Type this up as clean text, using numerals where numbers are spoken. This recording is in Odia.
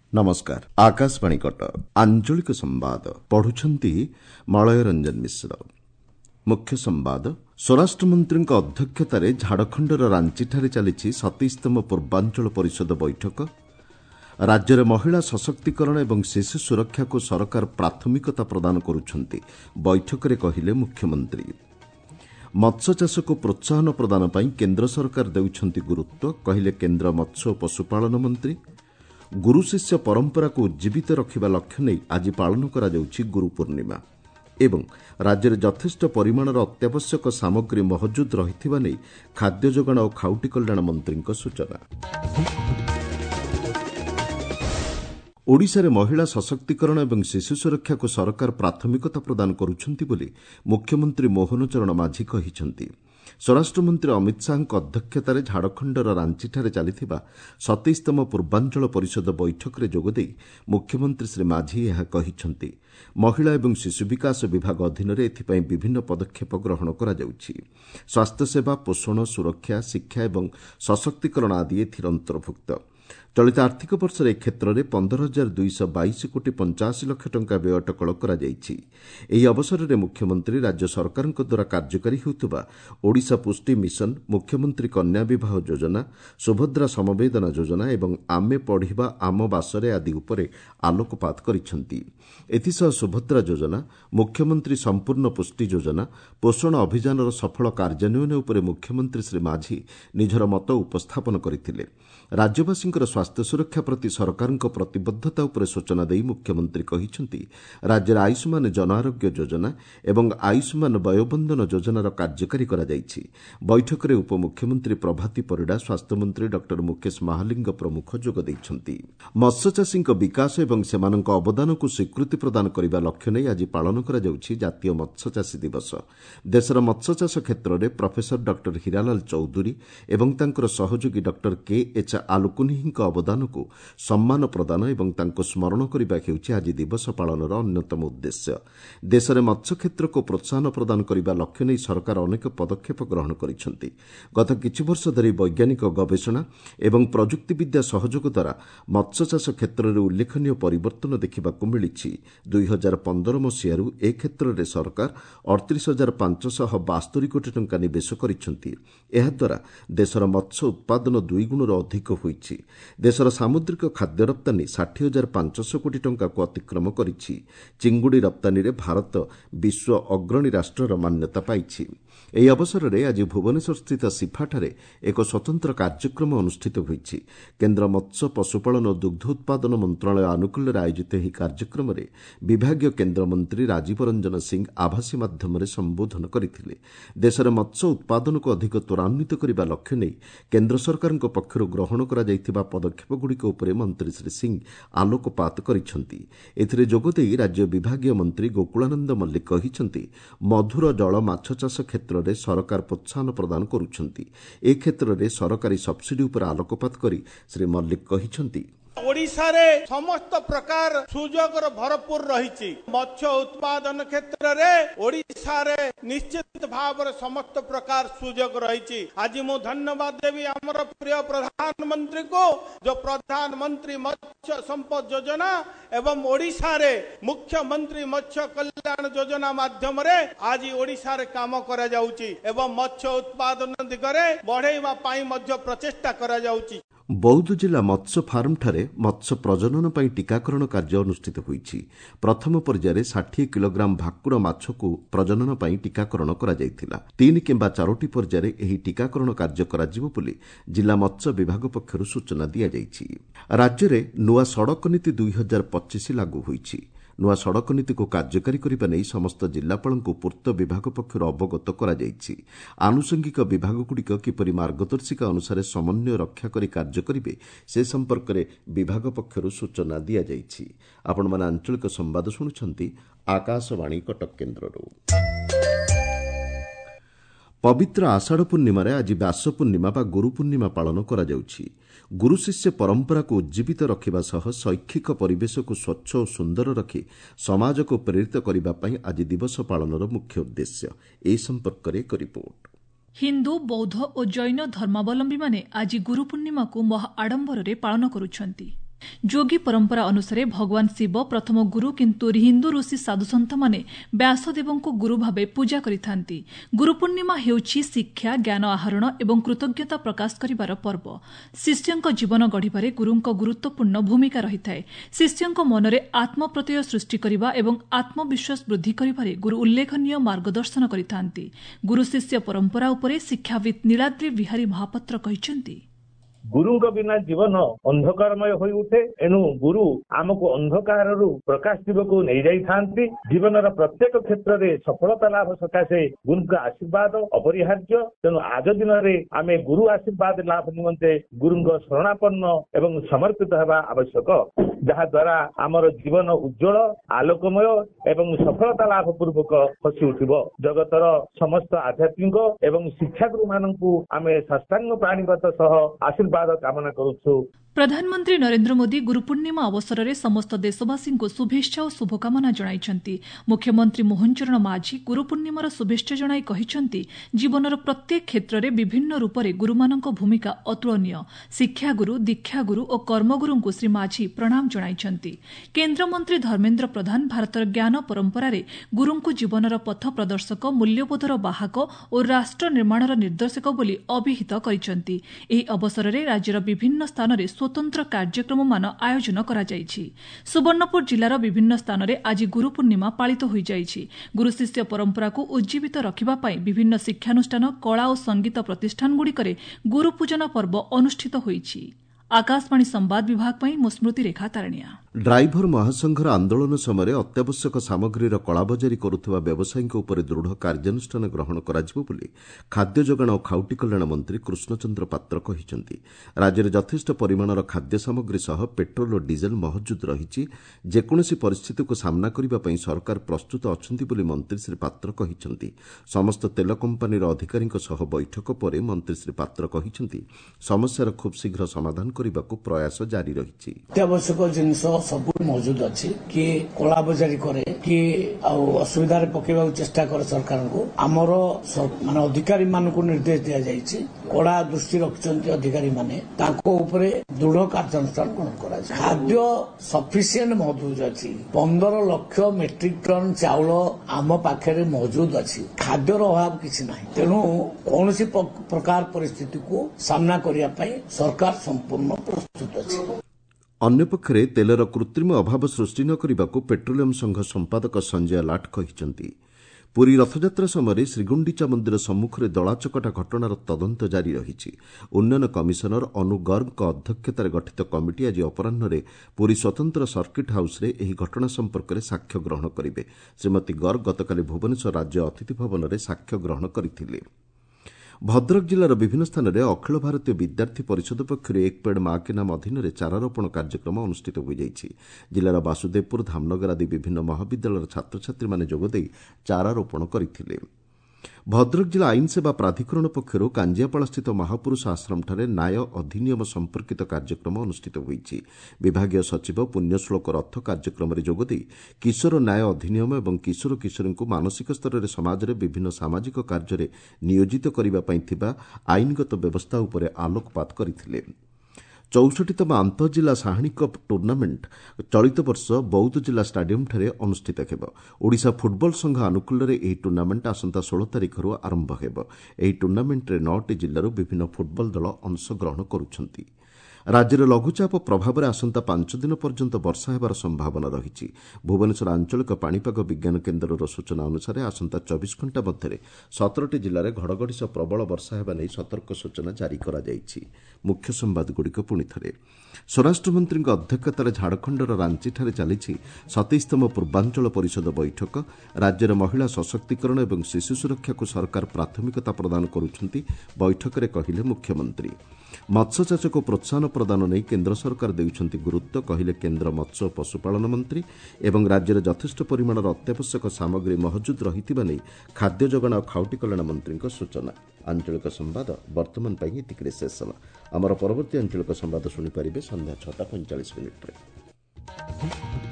नमस्कार। आकाशवाणी कटक आंचलिक संवाद पढ़ुछंती मलय रंजन मिश्र। मुख्य संवाद स्वराष्ट्रमंत्री अध्यक्षतार झाड़खंडर रांचीठारे चली 27तम पूर्वांचल परिषद बैठक। राज्य में महिला सशक्तिकरण और शिशु सुरक्षा को सरकार प्राथमिकता प्रदान करुछंती बैठक में कहिले मुख्यमंत्री। मत्स्य चाष को प्रोत्साहन प्रदान पर केन्द्र सरकार देउछंती गुरुत्व, कहिले केन्द्र मत्स्य और पशुपालन मंत्री। गुरु शिष्य परंपरा को उज्जीवित रखिबा लक्ष्य नहीं आज पालन करा जाउछि गुरु पूर्णिमा एवं राज्य में यथेष्ट परिमाणर अत्यावश्यक सामग्री महजूद रहिथिबा नै खाद्य जोगाण और खाउटी कल्याण मंत्री सूचना। ओडिशा रे महिला सशक्तिकरण और शिशु सुरक्षा को सरकार प्राथमिकता प्रदान करुछंती बोली मुख्यमंत्री मोहन चरण माझी कहिछंती। स्वराष्ट्रमंत्री अमित शाह अध्यक्षतार झाड़खंडर रांचीठारे चलिथिबा 27तम पूर्वांचल परिषद बैठक में जोगदेई मुख्यमंत्री श्री माझी यह कहिछंती। महिला एवं शिशु विकास विभाग अधीन एथिपाई विभिन्न पदक्षेप ग्रहण करा जाउछि। स्वास्थ्य सेवा, पोषण, सुरक्षा, शिक्षा एवं सशक्तिकरण आदि एथिर अंतर्भुक्त। चलित आर्थिक वर्ष ए क्षेत्र में 15,222 कोटी 85 लाख टंका व्यय अटकल कराଯାଇଛି। ଏହି ଅବସରରେ ମୁଖ୍ୟମନ୍ତ୍ରୀ ରାଜ୍ୟ ସରକାରଙ୍କ ଦ୍ୱାରା କାର୍ଯ୍ୟକାରୀ ହେଉଥିବା ଓଡ଼ିଶା ପୁଷ୍ଟି ମିଶନ, ମୁଖ୍ୟମନ୍ତ୍ରୀ କନ୍ୟା ବିବାହ ଯୋଜନା, ସୁଭଦ୍ରା ସମବେଦନା ଯୋଜନା ଏବଂ ଆମେ ପଢ଼ିବା ଆମ ବାସରେ ଆଦି ଉପରେ ଆଲୋକପାତ କରିଛନ୍ତି। ଏଥିସହ ସୁଭଦ୍ରା ଯୋଜନା, ମୁଖ୍ୟମନ୍ତ୍ରୀ ସମ୍ପୂର୍ଣ୍ଣ ପୁଷ୍ଟି ଯୋଜନା, ପୋଷଣ ଅଭିଯାନର ସଫଳ କାର୍ଯ୍ୟାନ୍ୱୟନ ଉପରେ ମୁଖ୍ୟମନ୍ତ୍ରୀ ଶ୍ରୀ ମାଝୀ ନିଜର ମତ ଉପସ୍ଥାପନ କରିଥିଲେ। ରାଜ୍ୟବାସୀଙ୍କର ସ୍ୱାସ୍ଥ୍ୟ ସୁରକ୍ଷା ପ୍ରତି ସରକାରଙ୍କ ପ୍ରତିବଦ୍ଧତା ଉପରେ ସୂଚନା ଦେଇ ମୁଖ୍ୟମନ୍ତ୍ରୀ କହିଛନ୍ତି, ରାଜ୍ୟରେ ଆୟୁଷ୍ମାନ ଜନ ଆରୋଗ୍ୟ ଯୋଜନା ଏବଂ ଆୟୁଷ୍ମାନ ବୟୋବନ୍ଦନ ଯୋଜନାର କାର୍ଯ୍ୟକାରୀ କରାଯାଇଛି। ବୈଠକରେ ଉପମୁଖ୍ୟମନ୍ତ୍ରୀ ପ୍ରଭାତୀ ପରିଡ଼ା, ସ୍ୱାସ୍ଥ୍ୟମନ୍ତ୍ରୀ ଡକ୍ଟର ମୁକେଶ ମହାଲିଙ୍ଗ ପ୍ରମୁଖ ଯୋଗ ଦେଇଛନ୍ତି। ମତ୍ସ୍ୟଚାଷୀଙ୍କ ବିକାଶ ଏବଂ ସେମାନଙ୍କ ଅବଦାନକୁ ସ୍ୱୀକୃତି ପ୍ରଦାନ କରିବା ଲକ୍ଷ୍ୟ ନେଇ ଆଜି ପାଳନ କରାଯାଉଛି ଜାତୀୟ ମତ୍ସ୍ୟଚାଷୀ ଦିବସ। ଦେଶର ମତ୍ସ୍ୟଚାଷ କ୍ଷେତ୍ରରେ ପ୍ରଫେସର ଡକ୍ଟର ହୀରାଲାଲ ଚୌଧୁରୀ ଏବଂ ତାଙ୍କର ସହଯୋଗୀ ଡକ୍ଟର KH ଆଲୁକୁନିଙ୍କ ଅବଦାନକୁ ସମ୍ମାନ ପ୍ରଦାନ ଏବଂ ତାଙ୍କୁ ସ୍ମରଣ କରିବା ହେଉଛି ଆଜି ଦିବସ ପାଳନର ଅନ୍ୟତମ ଉଦ୍ଦେଶ୍ୟ। ଦେଶରେ ମତ୍ସ୍ୟ କ୍ଷେତ୍ରକୁ ପ୍ରୋତ୍ସାହନ ପ୍ରଦାନ କରିବା ଲକ୍ଷ୍ୟ ନେଇ ସରକାର ଅନେକ ପଦକ୍ଷେପ ଗ୍ରହଣ କରିଛନ୍ତି। ଗତ କିଛି ବର୍ଷ ଧରି ବୈଜ୍ଞାନିକ ଗବେଷଣା ଏବଂ ପ୍ରଯୁକ୍ତିବିଦ୍ୟା ସହଯୋଗ ଦ୍ୱାରା ମତ୍ସ୍ୟଚାଷ କ୍ଷେତ୍ରରେ ଉଲ୍ଲେଖନୀୟ ପରିବର୍ତ୍ତନ ଦେଖିବାକୁ ମିଳିଛି। 2015 ମସିହାରୁ ଏ କ୍ଷେତ୍ରରେ ସରକାର 38,572 କୋଟି ଟଙ୍କା ନିବେଶ କରିଛନ୍ତି। ଏହାଦ୍ୱାରା ଦେଶର ମତ୍ସ୍ୟ ଉତ୍ପାଦନ 2 ଗୁଣରୁ ଅଧିକ ହୋଇଛି। ଦେଶର ସାମୁଦ୍ରିକ ଖାଦ୍ୟ ରପ୍ତାନୀ 60,500 କୋଟି ଟଙ୍କାକୁ ଅତିକ୍ରମ କରିଛି। ଚିଙ୍ଗୁଡ଼ି ରପ୍ତାନୀରେ ଭାରତ ବିଶ୍ୱ ଅଗ୍ରଣୀ ରାଷ୍ଟ୍ରର ମାନ୍ୟତା ପାଇଛି। ଏହି ଅବସରରେ ଆଜି ଭୁବନେଶ୍ୱରସ୍ଥିତ ସିଫାଠାରେ ଏକ ସ୍ୱତନ୍ତ୍ର କାର୍ଯ୍ୟକ୍ରମ ଅନୁଷ୍ଠିତ ହୋଇଛି। କେନ୍ଦ୍ର ମତ୍ସ୍ୟ, ପଶୁପାଳନ ଓ ଦୁଗ୍ଧ ଉତ୍ପାଦନ ମନ୍ତ୍ରଣାଳୟ ଆନୁକୂଲ୍ୟରେ ଆୟୋଜିତ ଏହି କାର୍ଯ୍ୟକ୍ରମରେ ବିଭାଗୀୟ କେନ୍ଦ୍ରମନ୍ତ୍ରୀ ରାଜୀବ ରଞ୍ଜନ ସିଂ ଆଭାସୀ ମାଧ୍ୟମରେ ସମ୍ବୋଧନ କରିଥିଲେ। ଦେଶରେ ମତ୍ସ୍ୟ ଉତ୍ପାଦନକୁ ଅଧିକ ତ୍ୱରାନ୍ୱିତ କରିବା ଲକ୍ଷ୍ୟ ନେଇ କେନ୍ଦ୍ର ସରକାରଙ୍କ ପକ୍ଷରୁ ଗ୍ରହଣ କରାଯାଇଥିବା ପଦକ୍ଷେପଗୁଡ଼ିକ ଉପରେ ମନ୍ତ୍ରୀ ଶ୍ରୀ ସିଂ ଆଲୋକପାତ କରିଛନ୍ତି। ଏଥିରେ ଯୋଗଦେଇ ରାଜ୍ୟ ବିଭାଗୀୟ ମନ୍ତ୍ରୀ ଗୋକୁଳାନନ୍ଦ ମଲ୍ଲିକ କହିଛନ୍ତି, ମଧୁର ଜଳ ମାଛ ଚାଷ କ୍ଷେତ୍ରରେ ସରକାର ପ୍ରୋତ୍ସାହନ ପ୍ରଦାନ କରୁଛନ୍ତି। ଏ କ୍ଷେତ୍ରରେ ସରକାରୀ ସବ୍ସିଡି ଉପରେ ଆଲୋକପାତ କରି ଶ୍ରୀ ମଲ୍ଲିକ କହିଛନ୍ତି, ओडिशारे समस्त प्रकार सुजोगर भरपूर रही मत्स्य उत्पादन क्षेत्र में ओडिशारे निश्चित भाव समस्त प्रकार सुजोग रही। आज मु धन्यवाद देवी आमर प्रिय प्रधानमंत्री को, जो प्रधानमंत्री मत्स्य संपद योजना एवं ओडिशारे मुख्यमंत्री मत्स्य कल्याण योजना माध्यम रे आज ओडिशारे काम करा जाउची एवं मत्स्य उत्पादन दिगरे बढ़ाइबा पाई मध्य प्रचेष्टा करा जाउची। बौद्ध जिला मत्स्य फार्मठारे मत्स्य प्रजनन पर टीकाकरण कार्य अनुष्ठित होईछि। प्रथम पर्यायर 60 किलोग्राम भाकुड़ माछको प्रजनन पर टीकाकरण करा जायतिला। 3 किंबा 4टी पर्यायर एही टीकाकरण कार्य कराजिबो बोली जिला मत्स्य विभाग पक्षरु सूचना दिया जायछि। राज्य रे नुआ सड़क नीति 2025 लागू होईछि। नुआ सड़क नीति को कार्यकारी करने नहीं समस्त जिलापाल पूर्त विभाग पक्षर अवगत कराଯାଇଛି। आनुषंगिक विभागगुड़िक किपरि मार्गदर्शिका अनुसार समन्वय रक्षा कर कार्य करेंगे से संपर्क में विभाग पक्षर सूचना दि जाइछि। आपण माने आंचलिक संवाद शुणुछंती आकाशवाणी कटक केन्द्ररू। पवित्र आषाढ़ पूर्णिमा आज व्यास पूर्णिमा बा गुरु पूर्णिमा पालन करा जाउछि। गुरु शिष्य परंपरा को उज्जीवित रखिबा सह शैक्षिक परिवेश को स्वच्छ और सुंदर रखी समाज को प्रेरित करबा पई आज दिवस पालनर मुख्य उद्देश्य। ए संपर्क में एक रिपोर्ट। हिंदू, बौद्ध और जैन धर्मावलंबी माने आज गुरु पूर्णिमा को महा आडंबर पालन करुछंती। ଯୋଗୀ ପରମ୍ପରା ଅନୁସାରେ ଭଗବାନ ଶିବ ପ୍ରଥମ ଗୁରୁ, କିନ୍ତୁ ହିନ୍ଦୁ ଋଷି ସାଧୁସନ୍ଥମାନେ ବ୍ୟାସଦେବଙ୍କୁ ଗୁରୁ ଭାବେ ପୂଜା କରିଥାନ୍ତି। ଗୁରୁପୂର୍ଣ୍ଣିମା ହେଉଛି ଶିକ୍ଷା, ଜ୍ଞାନ ଆହରଣ ଏବଂ କୃତଜ୍ଞତା ପ୍ରକାଶ କରିବାର ପର୍ବ। ଶିଷ୍ୟଙ୍କ ଜୀବନ ଗଢ଼ିବାରେ ଗୁରୁଙ୍କ ଗୁରୁତ୍ୱପୂର୍ଣ୍ଣ ଭୂମିକା ରହିଥାଏ। ଶିଷ୍ୟଙ୍କ ମନରେ ଆତ୍ମପ୍ରତ୍ୟୟ ସୃଷ୍ଟି କରିବା ଏବଂ ଆତ୍ମବିଶ୍ୱାସ ବୃଦ୍ଧି କରିବାରେ ଗୁରୁ ଉଲ୍ଲେଖନୀୟ ମାର୍ଗଦର୍ଶନ କରିଥାନ୍ତି। ଗୁରୁ ଶିଷ୍ୟ ପରମ୍ପରା ଉପରେ ଶିକ୍ଷାବିତ୍ ନୀଳାଦ୍ରି ବିହାରୀ ମହାପାତ୍ର କହିଛନ୍ତି, ଗୁରୁଙ୍କ ବିନା ଜୀବନ ଅନ୍ଧକାରମୟ ହୋଇ ଉଠେ। ଏଣୁ ଗୁରୁ ଆମକୁ ଅନ୍ଧକାରରୁ ପ୍ରକାଶ ଦିଗକୁ ନେଇଯାଇଥାନ୍ତି। ଜୀବନର ପ୍ରତ୍ୟେକ କ୍ଷେତ୍ରରେ ସଫଳତା ଲାଭ ସକାଶେ ଗୁରୁଙ୍କ ଆଶୀର୍ବାଦ ଅପରିହାର୍ଯ୍ୟ। ତେଣୁ ଆଜ ଦିନରେ ଆମେ ଗୁରୁ ଆଶୀର୍ବାଦ ଲାଭ ନିମନ୍ତେ ଗୁରୁଙ୍କ ଶରଣାପନ୍ନ ଏବଂ ସମର୍ପିତ ହେବା ଆବଶ୍ୟକ, ଯାହାଦ୍ୱାରା ଆମର ଜୀବନ ଉଜ୍ଜଳ, ଆଲୋକମୟ ଏବଂ ସଫଳତା ଲାଭ ପୂର୍ବକ ଖସି ଉଠିବ। ଜଗତର ସମସ୍ତ ଆଧ୍ୟାତ୍ମିକ ଏବଂ ଶିକ୍ଷାଗୁରୁମାନଙ୍କୁ ଆମେ ସାଷ୍ଟାଙ୍ଗ ପ୍ରାଣୀଗତ ସହ ଆଶୀର୍ବାଦ କାମନା କରୁଛୁ। ପ୍ରଧାନମନ୍ତ୍ରୀ ନରେନ୍ଦ୍ର ମୋଦି ଗୁରୁପୂର୍ଣ୍ଣିମା ଅବସରରେ ସମସ୍ତ ଦେଶବାସୀଙ୍କୁ ଶୁଭେଚ୍ଛା ଓ ଶୁଭକାମନା ଜଣାଇଛନ୍ତି। ମୁଖ୍ୟମନ୍ତ୍ରୀ ମୋହନ ଚରଣ ମାଝୀ ଗୁରୁପୂର୍ଣ୍ଣିମାର ଶୁଭେଚ୍ଛା ଜଣାଇ କହିଛନ୍ତି, ଜୀବନର ପ୍ରତ୍ୟେକ କ୍ଷେତ୍ରରେ ବିଭିନ୍ନ ରୂପରେ ଗୁରୁମାନଙ୍କ ଭୂମିକା ଅତୁଳନୀୟ। ଶିକ୍ଷାଗୁରୁ, ଦୀକ୍ଷାଗୁରୁ ଓ କର୍ମଗୁରୁଙ୍କୁ ଶ୍ରୀ ମାଝୀ ପ୍ରଣାମ ଜଣାଇଛନ୍ତି। କେନ୍ଦ୍ରମନ୍ତ୍ରୀ ଧର୍ମେନ୍ଦ୍ର ପ୍ରଧାନ ଭାରତର ଜ୍ଞାନ ପରମ୍ପରାରେ ଗୁରୁଙ୍କୁ ଜୀବନର ପଥ ପ୍ରଦର୍ଶକ, ମୂଲ୍ୟବୋଧର ବାହକ ଓ ରାଷ୍ଟ୍ର ନିର୍ମାଣର ନିର୍ଦ୍ଦେଶକ ବୋଲି ଅଭିହିତ କରିଛନ୍ତି। ଏହି ଅବସରରେ ରାଜ୍ୟର ବିଭିନ୍ନ ସ୍ଥାନରେ ସ୍ୱତନ୍ତ୍ର କାର୍ଯ୍ୟକ୍ରମମାନ ଆୟୋଜନ କରାଯାଇଛି। ସୁବର୍ଣ୍ଣପୁର ଜିଲ୍ଲାର ବିଭିନ୍ନ ସ୍ଥାନରେ ଆଜି ଗୁରୁପୂର୍ଣ୍ଣିମା ପାଳିତ ହୋଇଯାଇଛି। ଗୁରୁ ଶିଷ୍ୟ ପରମ୍ପରାକୁ ଉଜ୍ଜୀବିତ ରଖିବା ପାଇଁ ବିଭିନ୍ନ ଶିକ୍ଷାନୁଷ୍ଠାନ, କଳା ଓ ସଙ୍ଗୀତ ପ୍ରତିଷ୍ଠାନଗୁଡ଼ିକରେ ଗୁରୁପୂଜନ ପର୍ବ ଅନୁଷ୍ଠିତ ହୋଇଛି। ଆକାଶବାଣୀ ସମ୍ବାଦ ବିଭାଗ ପାଇଁ ମୁଁ ସ୍ମୃତି ରେଖା ତାରଣିଆ। ଡ୍ରାଇଭର ମହାସଂଘର ଆନ୍ଦୋଳନ ସମୟରେ ଅତ୍ୟାବଶ୍ୟକ ସାମଗ୍ରୀର କଳାବଜାରୀ କରୁଥିବା ବ୍ୟବସାୟୀଙ୍କ ଉପରେ ଦୃଢ଼ କାର୍ଯ୍ୟାନୁଷ୍ଠାନ ଗ୍ରହଣ କରାଯିବ ବୋଲି ଖାଦ୍ୟ ଯୋଗାଣ ଓ ଖାଉଟି କଲ୍ୟାଣ ମନ୍ତ୍ରୀ କୃଷ୍ଣଚନ୍ଦ୍ର ପାତ୍ର କହିଛନ୍ତି। ରାଜ୍ୟରେ ଯଥେଷ୍ଟ ପରିମାଣର ଖାଦ୍ୟ ସାମଗ୍ରୀ ସହ ପେଟ୍ରୋଲ ଓ ଡିଜେଲ ମହଜୁଦ ରହିଛି। ଯେକୌଣସି ପରିସ୍ଥିତିକୁ ସାମ୍ନା କରିବା ପାଇଁ ସରକାର ପ୍ରସ୍ତୁତ ଅଛନ୍ତି ବୋଲି ମନ୍ତ୍ରୀ ଶ୍ରୀ ପାତ୍ର କହିଛନ୍ତି। ସମସ୍ତ ତେଲ କମ୍ପାନୀର ଅଧିକାରୀଙ୍କ ସହ ବୈଠକ ପରେ ମନ୍ତ୍ରୀ ଶ୍ରୀ ପାତ୍ର କହିଛନ୍ତି, ସମସ୍ୟାର ଖୁବ୍ ଶୀଘ୍ର ସମାଧାନ କରିବାକୁ ପ୍ରୟାସ ଜାରି ରହିଛି। ଅତ୍ୟାବଶ୍ୟକ ଜିନିଷ ସବୁ ମହଜୁଦ ଅଛି। କିଏ କଳା ବଜାରୀ କରେ, କିଏ ଆଉ ଅସୁବିଧାରେ ପକେଇବାକୁ ଚେଷ୍ଟା କରେ ସରକାରଙ୍କୁ। ଆମର ମାନେ ଅଧିକାରୀ ମାନଙ୍କୁ ନିର୍ଦ୍ଦେଶ ଦିଆଯାଇଛି, କଡା ଦୃଷ୍ଟି ରଖିଛନ୍ତି ଅଧିକାରୀମାନେ, ତାଙ୍କ ଉପରେ ଦୃଢ କାର୍ଯ୍ୟାନୁଷ୍ଠାନ ଗ୍ରହଣ କରାଯିବ। ଖାଦ୍ୟ ସଫିସିଏଣ୍ଟ ମହଜୁଦ ଅଛି। 15 ଲକ୍ଷ ମେଟ୍ରିକ ଟନ ଚାଉଳ ଆମ ପାଖରେ ମହଜୁଦ ଅଛି। ଖାଦ୍ୟର ଅଭାବ କିଛି ନାହିଁ। ତେଣୁ କୌଣସି ପ୍ରକାର ପରିସ୍ଥିତିକୁ ସାମ୍ନା କରିବା ପାଇଁ ସରକାର ସମ୍ପୂର୍ଣ୍ଣ ପ୍ରସ୍ତୁତ ଅଛି। ଅନ୍ୟପକ୍ଷରେ ତେଲର କୃତ୍ରିମ ଅଭାବ ସୃଷ୍ଟି ନ କରିବାକୁ ପେଟ୍ରୋଲିୟମ ସଂଘ ସମ୍ପାଦକ ସଞ୍ଜୟ ଲାଟ କହିଛନ୍ତି। ପୁରୀ ରଥଯାତ୍ରା ସମୟରେ ଶ୍ରୀଗୁଣ୍ଡିଚା ମନ୍ଦିର ସମ୍ମୁଖରେ ଦଳାଚକଟା ଘଟଣାର ତଦନ୍ତ ଜାରି ରହିଛି। ଉନ୍ନୟନ କମିଶନର ଅନୁ ଗର୍ଗଙ୍କ ଅଧ୍ୟକ୍ଷତାରେ ଗଠିତ କମିଟି ଆଜି ଅପରାହ୍ନରେ ପୁରୀ ସ୍ୱତନ୍ତ୍ର ସର୍କିଟ୍ ହାଉସ୍ରେ ଏହି ଘଟଣା ସମ୍ପର୍କରେ ସାକ୍ଷ୍ୟ ଗ୍ରହଣ କରିବେ। ଶ୍ରୀମତୀ ଗର୍ଗ ଗତକାଲି ଭୁବନେଶ୍ୱର ରାଜ୍ୟ ଅତିଥି ଭବନରେ ସାକ୍ଷ୍ୟ ଗ୍ରହଣ କରିଥିଲେ। ଭଦ୍ରକ ଜିଲ୍ଲାର ବିଭିନ୍ନ ସ୍ଥାନରେ ଅଖିଳ ଭାରତୀୟ ବିଦ୍ୟାର୍ଥୀ ପରିଷଦ ପକ୍ଷରୁ ଏକ ପେଡ୍ ମା କେ ନାମ ଅଧୀନରେ ଚାରାରୋପଣ କାର୍ଯ୍ୟକ୍ରମ ଅନୁଷ୍ଠିତ ହୋଇଯାଇଛି। ଜିଲ୍ଲାର ବାସୁଦେବପୁର, ଧାମନଗର ଆଦି ବିଭିନ୍ନ ମହାବିଦ୍ୟାଳୟର ଛାତ୍ରଛାତ୍ରୀମାନେ ଯୋଗଦେଇ ଚାରାରୋପଣ କରିଥିଲେ। ଭଦ୍ରକ ଜିଲ୍ଲା ଆଇନ ସେବା ପ୍ରାଧିକରଣ ପକ୍ଷରୁ କାଞ୍ଜିଆପାଳସ୍ଥିତ ମହାପୁରୁଷ ଆଶ୍ରମଠାରେ ନ୍ୟାୟ ଅଧିନିୟମ ସମ୍ପର୍କିତ କାର୍ଯ୍ୟକ୍ରମ ଅନୁଷ୍ଠିତ ହୋଇଛି। ବିଭାଗୀୟ ସଚିବ ପୁଣ୍ୟଶ୍ଳୋକ ରଥ କାର୍ଯ୍ୟକ୍ରମରେ ଯୋଗଦେଇ କିଶୋର ନ୍ୟାୟ ଅଧିନିୟମ ଏବଂ କିଶୋର କିଶୋରୀଙ୍କୁ ମାନସିକ ସ୍ତରରେ ସମାଜରେ ବିଭିନ୍ନ ସାମାଜିକ କାର୍ଯ୍ୟରେ ନିୟୋଜିତ କରିବା ପାଇଁ ଥିବା ଆଇନଗତ ବ୍ୟବସ୍ଥା ଉପରେ ଆଲୋକପାତ କରିଥିଲେ। 64ତମ ଆନ୍ତଃଜିଲ୍ଲା ସାହାଣୀ କପ୍ ଟୁର୍ଣ୍ଣାମେଣ୍ଟ ଚଳିତ ବର୍ଷ ବୌଦ୍ଧ ଜିଲ୍ଲା ଷ୍ଟାଡିୟମ୍ଠାରେ ଅନୁଷ୍ଠିତ ହେବ। ଓଡ଼ିଶା ଫୁଟବଲ ସଂଘ ଆନୁକୂଲ୍ୟରେ ଏହି ଟୁର୍ଣ୍ଣାମେଣ୍ଟ ଆସନ୍ତା 16 ତାରିଖରୁ ଆରମ୍ଭ ହେବ। ଏହି ଟୁର୍ଣ୍ଣାମେଣ୍ଟରେ 9ଟି ଜିଲ୍ଲାରୁ ବିଭିନ୍ନ ଫୁଟବଲ ଦଳ ଅଂଶଗ୍ରହଣ କରୁଛନ୍ତି। ରାଜ୍ୟରେ ଲଘୁଚାପ ପ୍ରଭାବରେ ଆସନ୍ତା 5 ଦିନ ପର୍ଯ୍ୟନ୍ତ ବର୍ଷା ହେବାର ସମ୍ଭାବନା ରହିଛି। ଭୁବନେଶ୍ୱର ଆଞ୍ଚଳିକ ପାଣିପାଗ ବିଜ୍ଞାନ କେନ୍ଦ୍ରର ସୂଚନା ଅନୁସାରେ ଆସନ୍ତା 24 ଘଣ୍ଟା ମଧ୍ୟରେ 17ଟି ଜିଲ୍ଲାରେ ଘଡ଼ଘଡ଼ି ସହ ପ୍ରବଳ ବର୍ଷା ହେବା ନେଇ ସତର୍କ ସୂଚନା ଜାରି କରାଯାଇଛି। ମୁଖ୍ୟ ସମ୍ବାଦଗୁଡ଼ିକ ପୁଣିଥରେ। ସ୍ୱରାଷ୍ଟ୍ରମନ୍ତ୍ରୀଙ୍କ ଅଧ୍ୟକ୍ଷତାରେ ଝାଡ଼ଖଣ୍ଡର ରାଞ୍ଚିଠାରେ ଚାଲିଛି 27ତମ ପୂର୍ବାଞ୍ଚଳ ପରିଷଦ ବୈଠକ। ରାଜ୍ୟରେ ମହିଳା ସଶକ୍ତିକରଣ ଏବଂ ଶିଶୁ ସୁରକ୍ଷାକୁ ସରକାର ପ୍ରାଥମିକତା ପ୍ରଦାନ କରୁଛନ୍ତି, ବୈଠକରେ କହିଲେ ମୁଖ୍ୟମନ୍ତ୍ରୀ। ମତ୍ସ୍ୟଚାଷକୁ ପ୍ରୋତ୍ସାହନ ପ୍ରଦାନ ନେଇ କେନ୍ଦ୍ର ସରକାର ଦେଉଛନ୍ତି ଗୁରୁତ୍ୱ, କହିଲେ କେନ୍ଦ୍ର ମତ୍ସ୍ୟ ଓ ପଶୁପାଳନ ମନ୍ତ୍ରୀ। ଏବଂ ରାଜ୍ୟରେ ଯଥେଷ୍ଟ ପରିମାଣର ଅତ୍ୟାବଶ୍ୟକ ସାମଗ୍ରୀ ମହଜୁଦ ରହିଥିବା ନେଇ ଖାଦ୍ୟ ଯୋଗାଣ ଓ ଖାଉଟି କଲ୍ୟାଣ ମନ୍ତ୍ରୀଙ୍କ ସୂଚନା। ଆଞ୍ଚଳିକ ସମ୍ବାଦ ବର୍ତ୍ତମାନ ପାଇଁ ଏତିକିରେ ଶେଷ ହେଲା। ଆମର ପରବର୍ତ୍ତୀ ଆଞ୍ଚଳିକ ସମ୍ବାଦ ଶୁଣିପାରିବେ ସନ୍ଧ୍ୟା 6:45